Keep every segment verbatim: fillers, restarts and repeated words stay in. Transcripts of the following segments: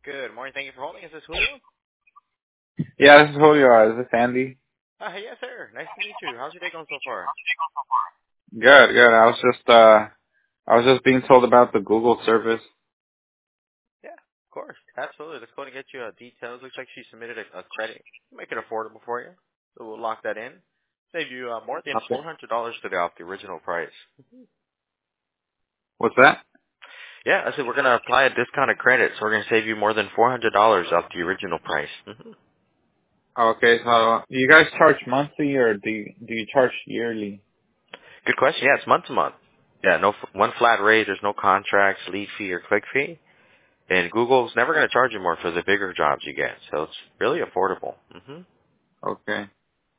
Good morning. Thank you for holding. Is this Julio? Yeah, this is Julio. Uh, Is this Andy? Uh, hey, yes, sir. Nice to meet you. How's your day going so far? Good, good. I was just uh I was just being told about the Google service. Yeah, of course. Absolutely. Let's go and get you uh, details. Looks like she submitted a, a credit. Make it affordable for you. So we'll lock that in. Save you uh, more than Okay. four hundred dollars today off the original price. What's that? Yeah, I said we're going to apply a discounted credit, so we're going to save you more than four hundred dollars off the original price. hmm Okay, so do you guys charge monthly or do you, do you charge yearly? Good question. Yeah, it's month to month. Yeah, no f- one flat rate. There's no contracts, lead fee, or click fee. And Google's never going to charge you more for the bigger jobs you get, so it's really affordable. hmm Okay.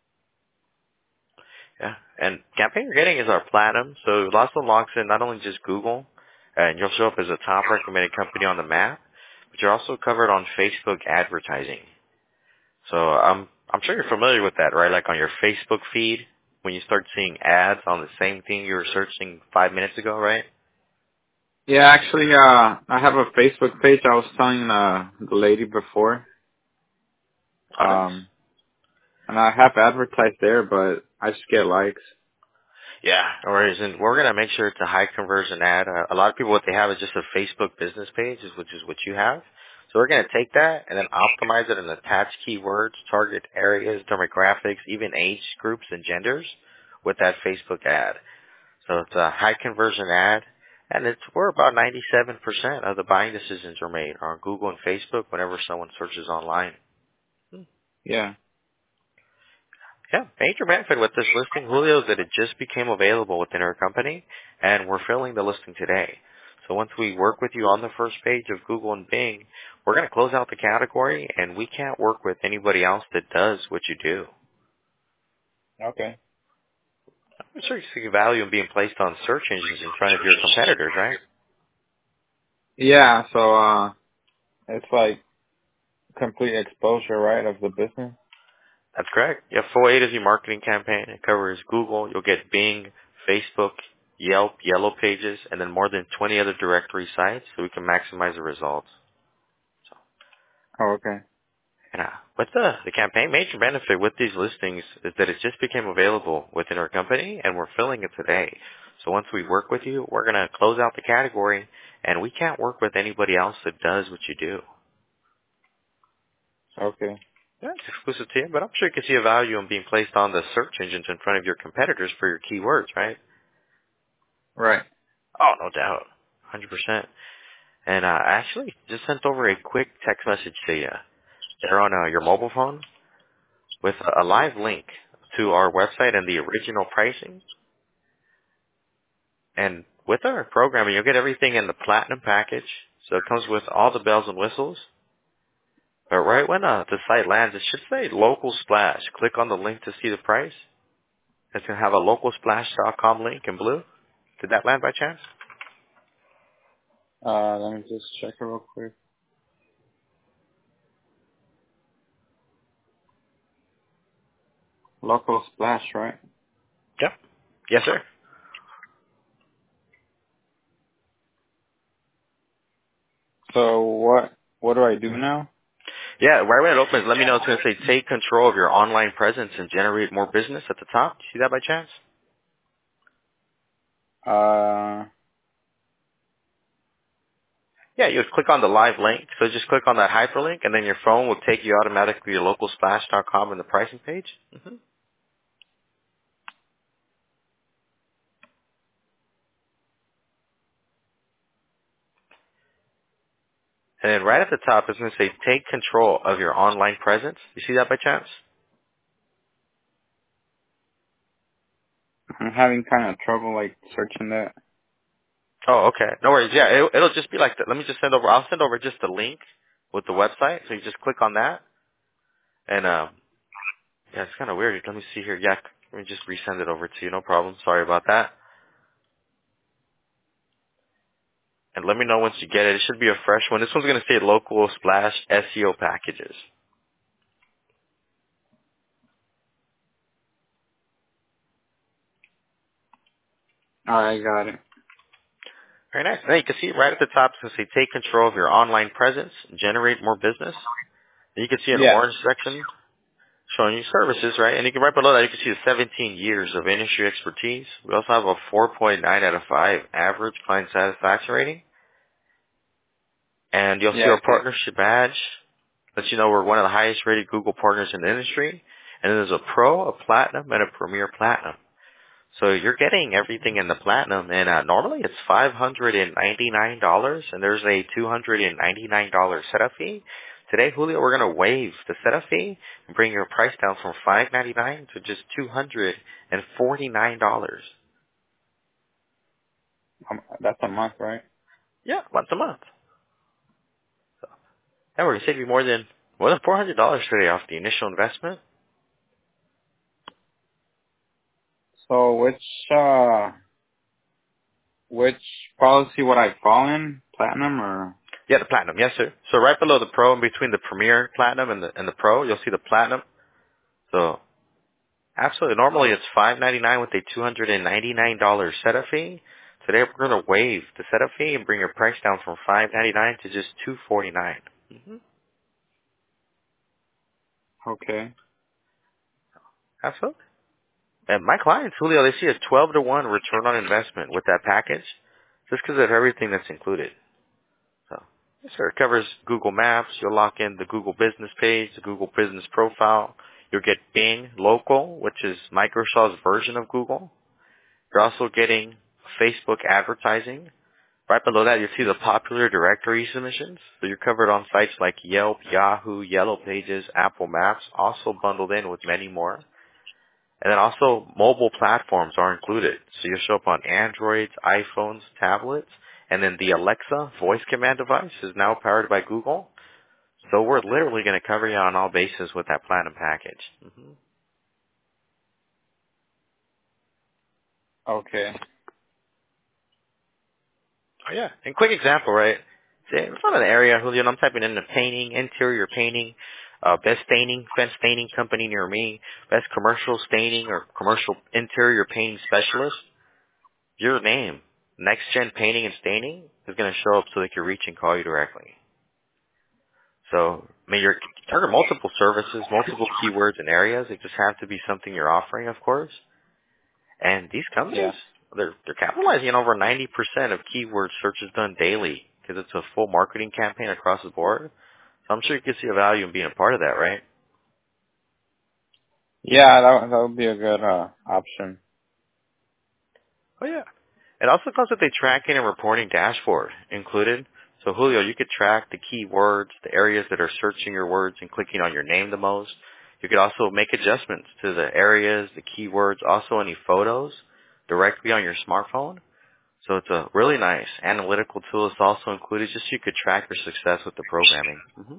Yeah, and campaign you're getting is our platinum, so it also locks in not only just Google, and you'll show up as a top recommended company on the map, but you're also covered on Facebook advertising. So I'm I'm sure you're familiar with that, right? Like on your Facebook feed, when you start seeing ads on the same thing you were searching five minutes ago, right? Yeah, actually uh I have a Facebook page. I was telling uh the lady before. Oh, nice. Um and I have advertised there but I just get likes. Yeah, no worries. And we're gonna make sure it's a high conversion ad. Uh, a lot of people, what they have is just a Facebook business page, is which is what you have. So we're gonna take that and then optimize it and attach keywords, target areas, demographics, even age groups and genders with that Facebook ad. So it's a high conversion ad, and it's where about ninety-seven percent of the buying decisions are made on Google and Facebook whenever someone searches online. Hmm. Yeah. Yeah, major benefit with this listing, Julio, is that it just became available within our company, and we're filling the listing today. So once we work with you on the first page of Google and Bing, we're going to close out the category, and we can't work with anybody else that does what you do. Okay. I'm sure you see value in being placed on search engines in front of your competitors, right? Yeah, so uh it's like complete exposure, right, of the business. That's correct. You have full A to Z marketing campaign. It covers Google. You'll get Bing, Facebook, Yelp, Yellow Pages, and then more than twenty other directory sites so we can maximize the results. So, Oh, okay. and, uh, with the, the campaign, major benefit with these listings is that it just became available within our company, and we're filling it today. So once we work with you, we're going to close out the category, and we can't work with anybody else that does what you do. Okay. Yeah, it's exclusive to you, but I'm sure you can see a value in being placed on the search engines in front of your competitors for your keywords, right? Right. Oh, no doubt. one hundred percent. And uh, I actually just sent over a quick text message to you. They're on uh, your mobile phone with a live link to our website and the original pricing. And with our programming, you'll get everything in the platinum package. So it comes with all the bells and whistles. But right when uh, the site lands, it should say local splash. Click on the link to see the price. It's going to have a local splash dot com link in blue. Did that land by chance? Uh let me just check it real quick. Local splash, right? Yep. Yes, sir. So what what do I do now? Yeah, right when it opens, let me know. It's going to say take control of your online presence and generate more business at the top. Do you see that by chance? Uh Yeah, you would click on the live link. So just click on that hyperlink, and then your phone will take you automatically to local splash dot com and the pricing page. hmm And then right at the top, it's going to say take control of your online presence. You see that by chance? I'm having kind of trouble like searching that. Oh, okay. No worries. Yeah, it, it'll just be like that. Let me just send over. I'll send over just a link with the website. So you just click on that, and um, yeah, it's kind of weird. Let me see here. Yeah, let me just resend it over to you. No problem. Sorry about that. And let me know once you get it. It should be a fresh one. This one's going to say local splash S E O packages. Alright, got it. Very nice. And then you can see right at the top, it's going to say take control of your online presence, generate more business. And you can see an Yeah. orange section showing you services, right? And you can right below that, you can see the seventeen years of industry expertise. We also have a four point nine out of five average client satisfaction rating. And you'll see Yeah. our I see. partnership badge. Lets you know we're one of the highest rated Google partners in the industry. And then there's a Pro, a Platinum, and a Premier Platinum. So you're getting everything in the Platinum. And uh, normally it's five hundred ninety-nine dollars, and there's a two hundred ninety-nine dollars setup fee. Today, Julio, we're going to waive the setup fee and bring your price down from five hundred ninety-nine dollars to just two hundred forty-nine dollars. Um, that's a month, right? Yeah, once a month. So, and we're going to save you more than more than four hundred dollars today off the initial investment. So which uh which policy would I fall in? Platinum or? Yeah, the Platinum. Yes, sir. So right below the Pro, in between the Premier Platinum and the and the Pro, you'll see the Platinum. So absolutely, normally it's five hundred ninety-nine dollars with a two hundred ninety-nine dollars setup fee. Today we're going to waive the setup fee and bring your price down from five hundred ninety-nine dollars to just two hundred forty-nine dollars. Mm-hmm. Okay. Absolutely. And my clients, Julio, they see a twelve to one return on investment with that package just because of everything that's included. So, yes, sir. It covers Google Maps. You'll lock in the Google Business page, the Google Business profile. You'll get Bing Local, which is Microsoft's version of Google. You're also getting Facebook advertising. Right below that, you'll see the popular directory submissions. So you're covered on sites like Yelp, Yahoo, Yellow Pages, Apple Maps, also bundled in with many more. And then also mobile platforms are included. So you'll show up on Androids, iPhones, tablets, and then the Alexa voice command device is now powered by Google. So we're literally going to cover you on all bases with that platinum package. hmm Okay. Oh yeah, and quick example, right? Say it's not an area, Julio, and I'm typing in the painting, interior painting, uh, best staining, fence staining company near me, best commercial staining or commercial interior painting specialist. Your name, Next Gen Painting and Staining, is going to show up so they can reach and call you directly. So, I mean, you're target multiple services, multiple keywords and areas. It just have to be something you're offering, of course. And these companies, Yeah. they're they're capitalizing on over ninety percent of keyword searches done daily because it's a full marketing campaign across the board. So I'm sure you can see a value in being a part of that, right? Yeah, that that would be a good uh option. Oh yeah. It also comes with a tracking and reporting dashboard included. So Julio, you could track the keywords, the areas that are searching your words and clicking on your name the most. You could also make adjustments to the areas, the keywords, also any photos directly on your smartphone. So it's a really nice analytical tool. It's also included just so you could track your success with the programming. hmm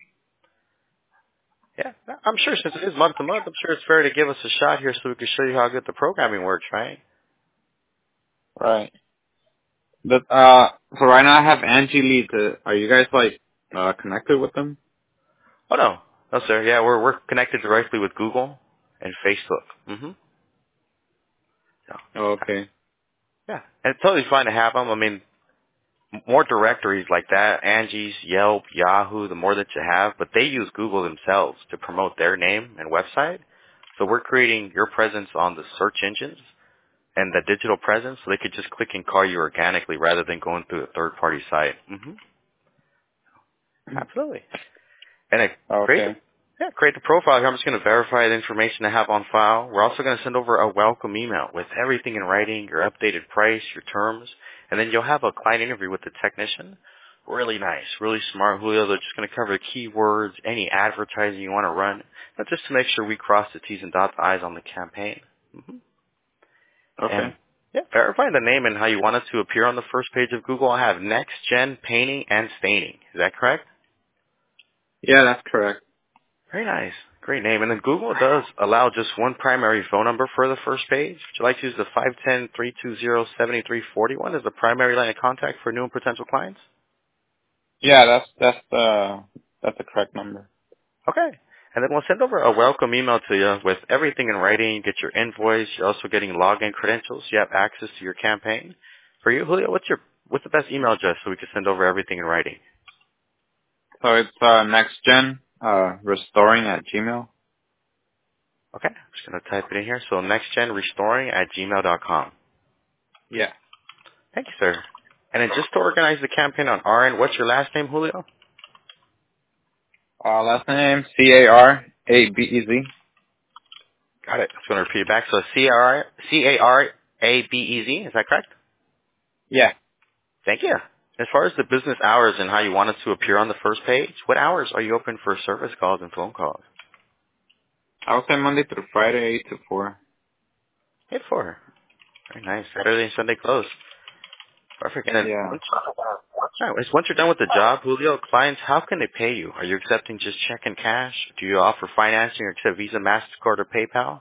Yeah, I'm sure since it is month to month, I'm sure it's fair to give us a shot here so we can show you how good the programming works, right? Right. But uh, so right now I have Angie Lee. To, are you guys like uh connected with them? Oh no, no sir. Yeah, we're we're connected directly with Google and Facebook. hmm So, Oh, okay. yeah, and it's totally fine to have them. I mean, m- more directories like that, Angie's, Yelp, Yahoo, the more that you have, but they use Google themselves to promote their name and website. So we're creating your presence on the search engines and the digital presence so they could just click and call you organically rather than going through a third-party site. hmm Absolutely. And I create the Okay. yeah, create the profile here. I'm just going to verify the information I have on file. We're also going to send over a welcome email with everything in writing, your updated price, your terms, and then you'll have a client interview with the technician. Really nice, really smart, Julio. They're just going to cover keywords, any advertising you want to run, but just to make sure we cross the T's and dot the I's on the campaign. hmm And Okay. yeah, verify the name and how you want it to appear on the first page of Google. I have Next Gen Painting and Staining. Is that correct? Yeah, that's correct. Very nice. Great name. And then Google does allow just one primary phone number for the first page. Would you like to use the five one zero, three two zero, seven three four one as the primary line of contact for new and potential clients? Yeah, that's that's the that's the correct number. Okay. And then we'll send over a welcome email to you with everything in writing. You get your invoice. You're also getting login credentials. You have access to your campaign. For you, Julio, what's your what's the best email address so we can send over everything in writing? So it's uh, nextgen uh, restoring at Gmail. Okay, I'm just going to type it in here. So nextgenrestoring at gmail dot com. Yeah. Thank you, sir. And then just to organize the campaign on our end, what's your last name, Julio? Uh, last name C A R A B E Z. Got it. I'm just going to repeat it back. So C A R C A R A B E Z, is that correct? Yeah. Thank you. As far as the business hours and how you want it to appear on the first page, what hours are you open for service calls and phone calls? I would say Monday through Friday, eight to four. Eight four. Very nice. Saturday and Sunday close. Perfect. And then Yeah. once, all right, once you're done with the job, Julio, clients, how can they pay you? Are you accepting just check and cash? Do you offer financing or accept Visa, MasterCard, or PayPal?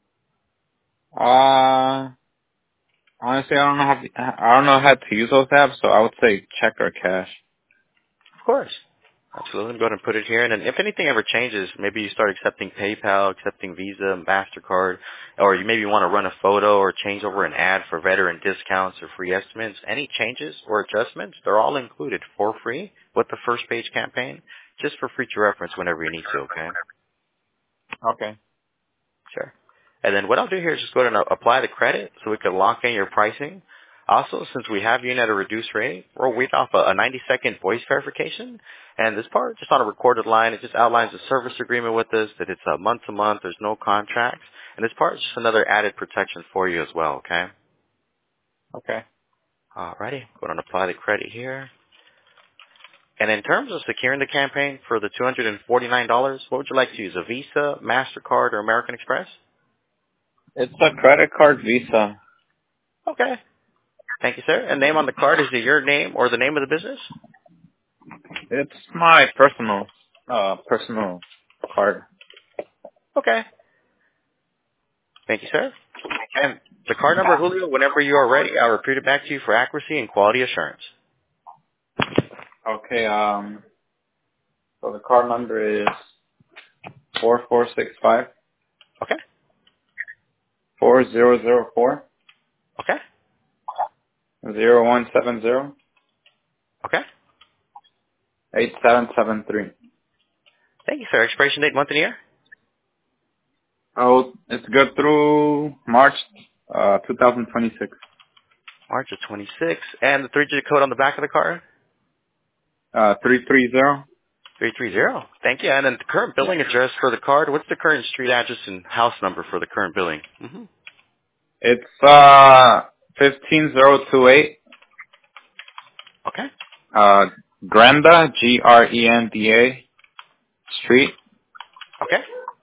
Uh, honestly, I don't know how to, I don't know how to use those apps, so I would say check or cash. Of course. Absolutely. Go ahead and put it here. And then if anything ever changes, maybe you start accepting PayPal, accepting Visa, MasterCard, or you maybe want to run a photo or change over an ad for veteran discounts or free estimates. Any changes or adjustments, they're all included for free with the first page campaign, just for future reference whenever you need to, okay? Okay. Sure. And then what I'll do here is just go ahead and apply the credit so we can lock in your pricing. Also, since we have you in at a reduced rate, we'll read off a ninety second voice verification. And this part, just on a recorded line, it just outlines the service agreement with us, that it's a month to month, there's no contracts. And this part is just another added protection for you as well, okay? Okay. Alrighty, go ahead and apply the credit here. And in terms of securing the campaign for the two hundred forty-nine dollars, what would you like to use, a Visa, MasterCard, or American Express? It's a credit card Visa. Okay. Thank you, sir. And name on the card, is it your name or the name of the business? It's my personal, uh, personal card. Okay. Thank you, sir. And the card number, Julio, whenever you are ready, I'll repeat it back to you for accuracy and quality assurance. Okay, um, so the card number is four four six five Okay. four zero zero four Okay. zero one seven zero Okay. eight seven seven three. Thank you, sir. Expiration date, month and year? Oh, it's good through March, uh, two thousand twenty-six. March of twenty-six. And the three-digit code on the back of the card? Uh, three three zero. three three zero. Thank you. And then the current billing address for the card, what's the current street address and house number for the current billing? Mm-hmm. It's, uh, fifteen zero two eight, Okay. uh, Grenda, G R E N D A Street, Okay.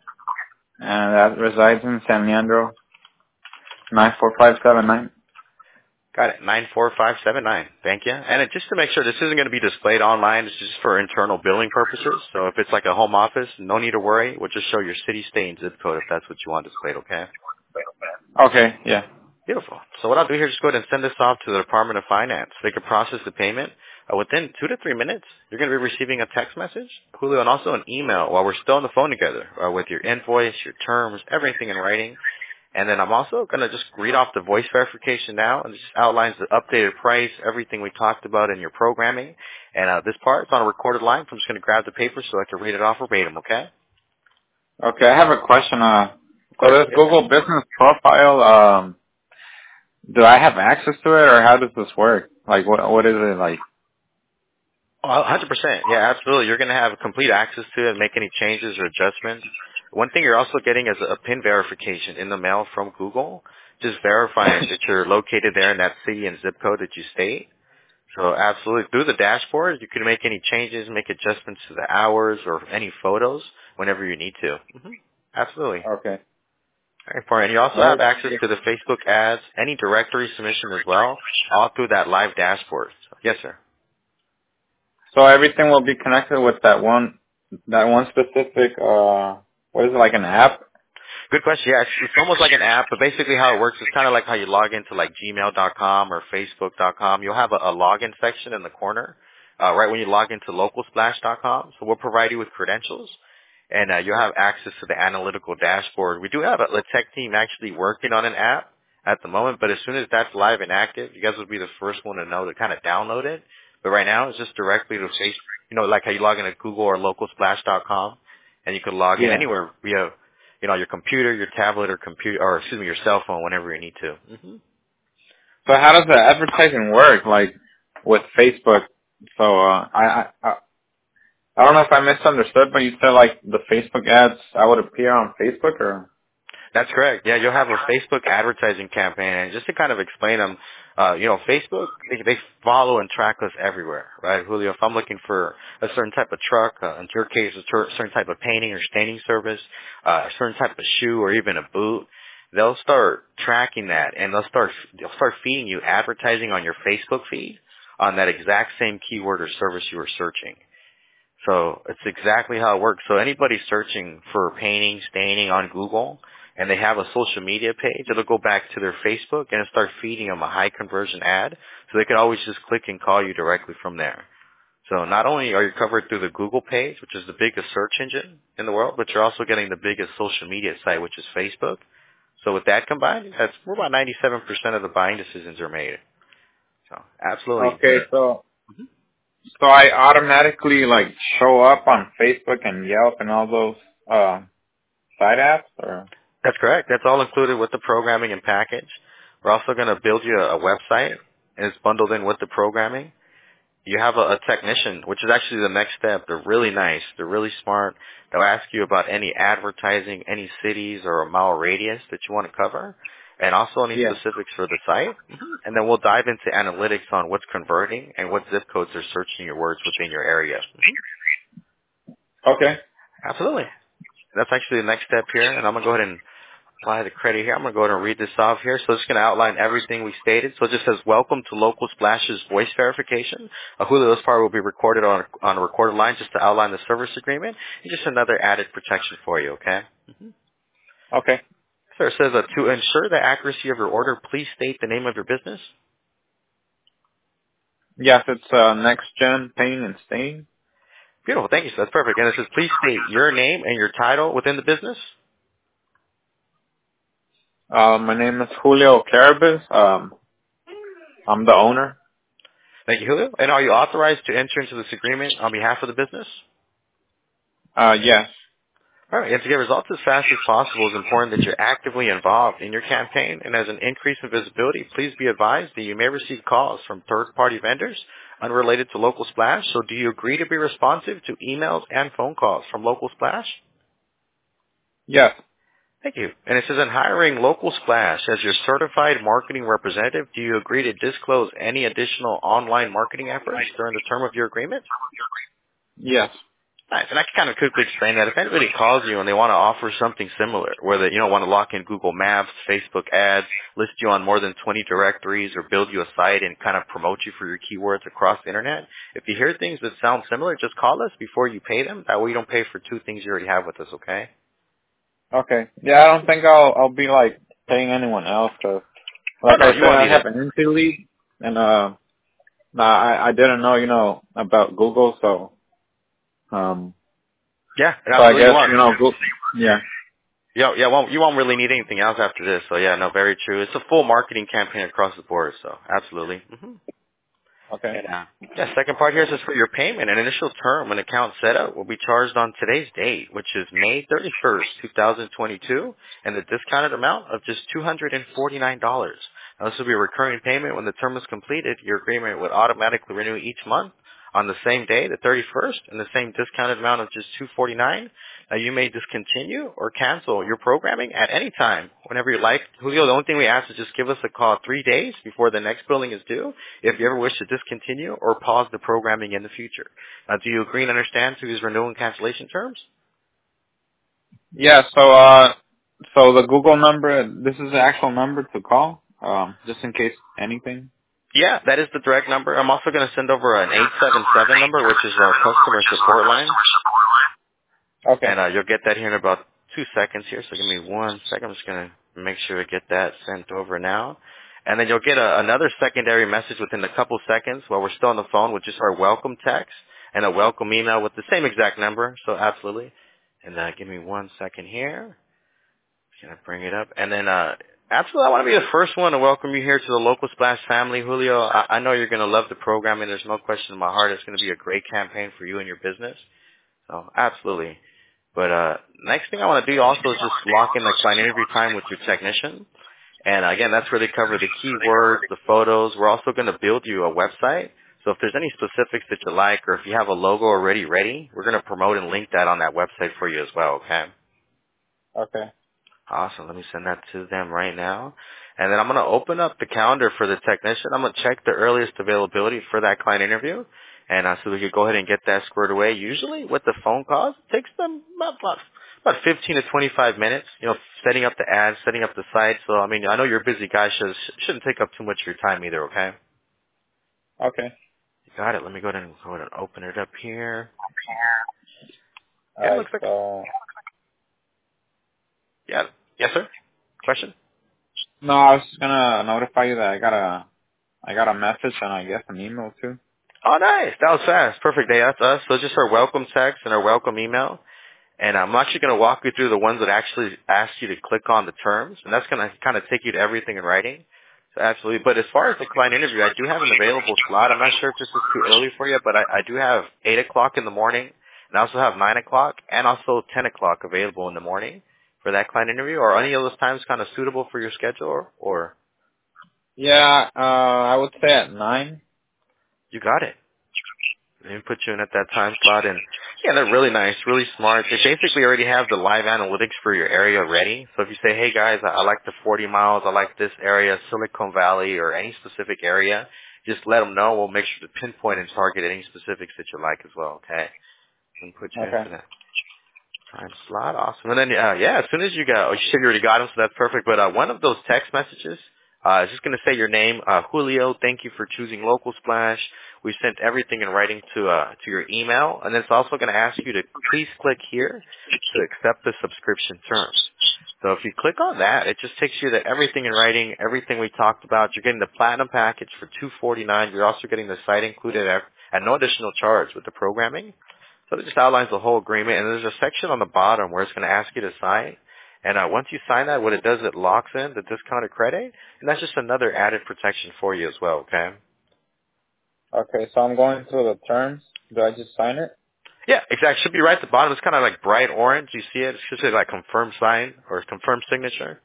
and that resides in San Leandro, nine four five seven nine. Got it. nine four five seven nine. Thank you. And it, just to make sure, this isn't going to be displayed online. It's just for internal billing purposes. So if it's like a home office, no need to worry. We'll just show your city, state, and zip code if that's what you want displayed, okay? Okay, yeah. Beautiful. So what I'll do here is just go ahead and send this off to the Department of Finance. They can process the payment. Uh, within two to three minutes, you're going to be receiving a text message, Julio, and also an email while we're still on the phone together uh, with your invoice, your terms, everything in writing. And then I'm also going to just read off the voice verification now, and it just outlines the updated price, everything we talked about in your programming. And uh, this part is on a recorded line, so I'm just going to grab the paper so I can read it off verbatim, okay? Okay, I have a question. Uh, Of so course. this Yes, sir. Google Business Profile, um, do I have access to it, or how does this work? Like, what what is it like? Oh, one hundred percent. Yeah, absolutely. You're going to have complete access to it, make any changes or adjustments. One thing you're also getting is a PIN verification in the mail from Google, just verifying that you're located there in that city and zip code that you state. So absolutely, through the dashboard, you can make any changes, make adjustments to the hours or any photos whenever you need to. hmm Absolutely. Okay. Very important. And you also All have right. access to the Facebook ads, any directory submission as well, all through that live dashboard. So, yes, sir. So everything will be connected with that one, that one specific, uh, what is it, like an app? Good question. Yeah, it's, it's almost like an app, but basically how it works is kind of like how you log into like gmail dot com or facebook dot com. You'll have a, a login section in the corner, uh, right when you log into local splash dot com. So we'll provide you with credentials, and uh, you'll have access to the analytical dashboard. We do have a, a tech team actually working on an app. at the moment, but as soon as that's live and active, you guys will be the first one to know to kind of download it. But right now, it's just directly to Facebook. You know, like how you log into Google or local splash dot com, and you could log in Yeah. anywhere via, you know, your computer, your tablet, or computer, or excuse me, your cell phone, whenever you need to. Mm-hmm. So how does the advertising work, like with Facebook? So uh, I, I I I don't know if I misunderstood, but you said like the Facebook ads I would appear on Facebook, or? That's correct. Yeah, you'll have a Facebook advertising campaign, and just to kind of explain them, uh, you know, Facebook they, they follow and track us everywhere, right, Julio? If I'm looking for a certain type of truck, uh, in your case, a cer- certain type of painting or staining service, uh, a certain type of shoe, or even a boot, they'll start tracking that, and they'll start they'll start feeding you advertising on your Facebook feed on that exact same keyword or service you were searching. So it's exactly how it works. So anybody searching for painting, staining on Google, and they have a social media page, it'll go back to their Facebook and it'll start feeding them a high conversion ad. So they can always just click and call you directly from there. So not only are you covered through the Google page, which is the biggest search engine in the world, but you're also getting the biggest social media site, which is Facebook. So with that combined, that's we're about ninety-seven percent of the buying decisions are made. So absolutely. Okay, so so I automatically like show up on Facebook and Yelp and all those uh, site apps, or? That's correct. That's all included with the programming and package. We're also going to build you a, a website, and it's bundled in with the programming. You have a, a technician, which is actually the next step. They're really nice. They're really smart. They'll ask you about any advertising, any cities or a mile radius that you want to cover, and also any Yeah. specifics for the site. And then we'll dive into analytics on what's converting and what zip codes are searching your words within your area. Okay. Absolutely. That's actually the next step here, and I'm going to go ahead and apply the credit here. I'm going to go ahead and read this off here. So it's going to outline everything we stated. So it just says, welcome to Local Splash's voice verification. A Julio, this part will be recorded on, on a recorded line just to outline the service agreement and just another added protection for you, okay? Okay. So it says, uh, to ensure the accuracy of your order, please state the name of your business. Yes, it's uh, Next Gen Paint and Stain. Beautiful. Thank you. So that's perfect. And it says, please state your name and your title within the business. Uh, my name is Julio Carabas. Um, I'm the owner. Thank you, Julio. And are you authorized to enter into this agreement on behalf of the business? Uh, yes. All right, and to get results as fast as possible, it's important that you're actively involved in your campaign. And as an increase in visibility, please be advised that you may receive calls from third-party vendors unrelated to Local Splash. So do you agree to be responsive to emails and phone calls from Local Splash? Yes. Thank you. And it says, in hiring Local Splash as your certified marketing representative, do you agree to disclose any additional online marketing efforts during the term of your agreement? Yes. Nice. And I can kind of quickly explain that if anybody calls you and they want to offer something similar, where they, you know, want to lock in Google Maps, Facebook ads, list you on more than twenty directories, or build you a site and kind of promote you for your keywords across the internet, if you hear things that sound similar, just call us before you pay them. That way you don't pay for two things you already have with us, okay? Okay. Yeah, I don't think I'll I'll be like paying anyone else. Cause Oh, like no, I you said, won't I need it. have an entry lead, and uh, nah, I I didn't know you know about Google, so um, Yeah, so I absolutely you guess won't. you know, Google, yeah. Yeah, yeah, won't, you won't really need anything else after this. So yeah, no, very true. It's a full marketing campaign across the board, so absolutely. hmm Okay. And, uh, yeah, second part here says for your payment, an initial term when account setup will be charged on today's date, which is May thirty-first, twenty twenty-two, and the discounted amount of just two hundred forty-nine dollars. Now, this will be a recurring payment when the term is completed. Your agreement would automatically renew each month on the same day, the thirty-first, and the same discounted amount of just two hundred forty-nine dollars. Now, you may discontinue or cancel your programming at any time, whenever you like. Julio, the only thing we ask is just give us a call three days before the next billing is due if you ever wish to discontinue or pause the programming in the future. Now, do you agree and understand to these renewal and cancellation terms? Yeah. So uh, so the Google number, this is the actual number to call, um, just in case anything. Yeah, that is the direct number. I'm also going to send over an eight seven seven number, which is our customer support line. Okay. And uh, you'll get that here in about two seconds here. So give me one second. I'm just going to make sure to get that sent over now. And then you'll get a, another secondary message within a couple seconds while we're still on the phone with just our welcome text and a welcome email with the same exact number. So absolutely. And uh, give me one second here. Just going to bring it up. And then uh, Absolutely. I want to be the first one to welcome you here to the Local Splash family, Julio. I, I know you're going to love the program, and there's no question in my heart it's going to be a great campaign for you and your business. So, absolutely. But uh next thing I want to do also is just lock in the client interview time with your technician. And again, that's where they cover the keywords, the photos. We're also going to build you a website. So if there's any specifics that you like, or if you have a logo already ready, we're going to promote and link that on that website for you as well, okay? Okay. Awesome. Let me send that to them right now. And then I'm going to open up the calendar for the technician. I'm going to check the earliest availability for that client interview. And uh, so we could go ahead and get that squared away. Usually with the phone calls, it takes them about, about, about fifteen to twenty-five minutes, you know, setting up the ads, setting up the site. So, I mean, I know you're a busy guy, so it shouldn't take up too much of your time either, okay? Okay. You got it. Let me go ahead and, go ahead and open it up here. All Yeah, it right. looks like, So yeah. Yes, sir? Question? no, I was just gonna notify you that I got a I got a message and I guess an email too. Oh, nice. That was fast. Perfect. Hey, that's us. So just our welcome text and our welcome email. And I'm actually going to walk you through the ones that actually ask you to click on the terms. And that's going to kind of take you to everything in writing. So absolutely. But as far as the client interview, I do have an available slot. I'm not sure if this is too early for you, but I, I do have eight o'clock in the morning. And I also have nine o'clock and also ten o'clock available in the morning for that client interview. Are any of those times kind of suitable for your schedule or, or? Yeah, uh I would say at nine. You got it. Let me put you in at that time slot, and yeah, they're really nice, really smart. They basically already have the live analytics for your area ready. So if you say, hey guys, I, I like the forty miles, I like this area, Silicon Valley, or any specific area, just let them know. We'll make sure to pinpoint and target any specifics that you like as well, okay? And put you in Okay. for that time slot. Awesome. And then, uh, yeah, as soon as you got, oh, you said you already got them, so that's perfect. But uh, one of those text messages uh, is just going to say your name, uh, Julio. Thank you for choosing Local Splash. We sent everything in writing to uh, to your email, and then it's also going to ask you to please click here to accept the subscription terms. So if you click on that, it just takes you to everything in writing, everything we talked about. You're getting the platinum package for two forty-nine. You're also getting the site included at, at no additional charge with the programming. So it just outlines the whole agreement, and there's a section on the bottom where it's going to ask you to sign. And uh, once you sign that, what it does, it locks in the discounted credit, and that's just another added protection for you as well, okay? Okay, so I'm going through the terms. Do I just sign it? Yeah, exactly. Should be right at the bottom. It's kind of like bright orange. You see it? It should say like confirm sign or confirm signature.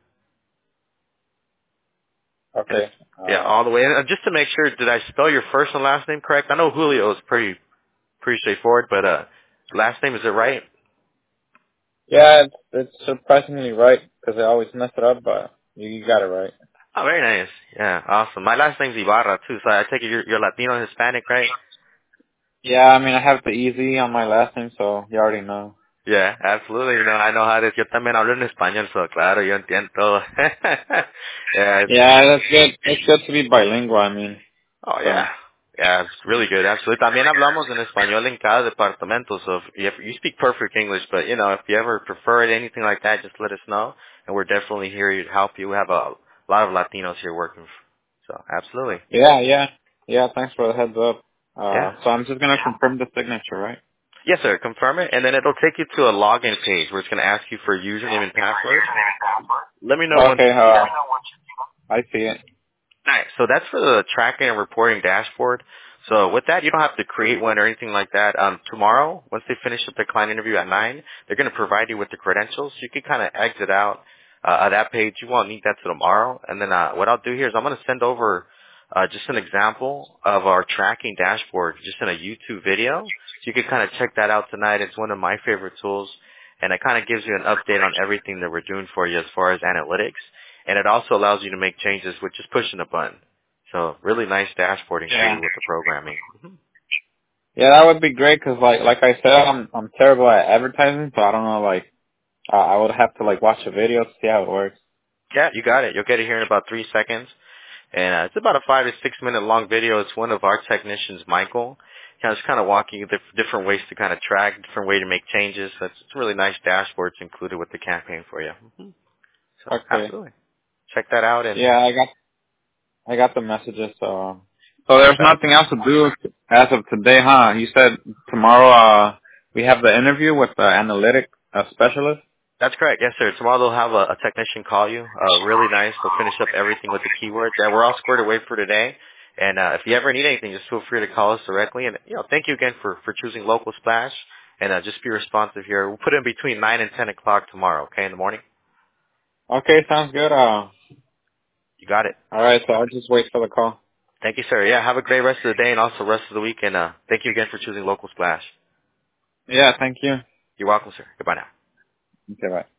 And it's, Okay. yeah, Uh all the way. And uh, just to make sure, did I spell your first and last name correct? I know Julio is pretty pretty straightforward, but uh, last name, is it right? yeah, it's it's surprisingly right because I always mess it up, but you, you got it right. Oh, very nice. Yeah, awesome. My last name's Ibarra too, so I take it you're, you're Latino and Hispanic, right? Yeah, I mean I have the easy on my last name, so you already know. Yeah, absolutely. You know, I know how it is. Yo también hablo en español, so claro, yo entiendo todo. yeah, it's, Yeah, that's good. It's good to be bilingual. I mean, oh so yeah. Yeah, it's really good, absolutely. También hablamos en español en cada departamento, so if you, if you speak perfect English, but you know, if you ever prefer it, anything like that, just let us know, and we're definitely here to help you. We have a lot of Latinos here working, so absolutely. yeah, yeah, yeah. Thanks for the heads up. Yeah. Uh, so I'm just gonna confirm the signature, right? Yes, sir. Confirm it, and then it'll take you to a login page where it's going to ask you for a username and password. Let me know once Okay. you see Uh, that. I see it. Nice. So that's for the tracking and reporting dashboard. So with that, you don't have to create one or anything like that. Um, tomorrow, once they finish up the client interview at nine, they're going to provide you with the credentials. You can kind of exit out uh, of that page. You won't need that till tomorrow. And then uh, what I'll do here is I'm going to send over uh, just an example of our tracking dashboard just in a YouTube video. So you can kind of check that out tonight. It's one of my favorite tools. And it kind of gives you an update on everything that we're doing for you as far as analytics. And it also allows you to make changes with just pushing a button. So really nice dashboard Yeah. included with the programming. Mhm. Yeah, that would be great because, like, like I said, I'm I'm terrible at advertising, so I don't know. Like, uh, I would have to like watch a video to see how it works. Yeah, you got it. You'll get it here in about three seconds. And uh, it's about a five to six minute long video. It's one of our technicians, Michael. Kind of just kind of walking you through different ways to kind of track, different way to make changes. So it's, it's a really nice dashboard. It's included with the campaign for you. hmm So Okay. absolutely. Check that out. And Yeah, I got I got the messages. So so there's uh, nothing else to do as of today, huh? You said tomorrow uh we have the interview with the analytic uh, specialist. That's correct. Yes, sir. Tomorrow they'll have a, a technician call you. Uh, really nice. They'll finish up everything with the keywords. And we're all squared away for today. And uh, if you ever need anything, just feel free to call us directly. And you know, thank you again for for choosing Local Splash. And uh, just be responsive here. We'll put it in between nine and ten o'clock tomorrow. Okay, in the morning. Okay, sounds good. Uh, You got it. all right, so I'll just wait for the call. Thank you, sir. Yeah, have a great rest of the day and also rest of the week. And uh, thank you again for choosing Local Splash. Yeah, thank you. You're welcome, sir. Goodbye now. Okay, bye.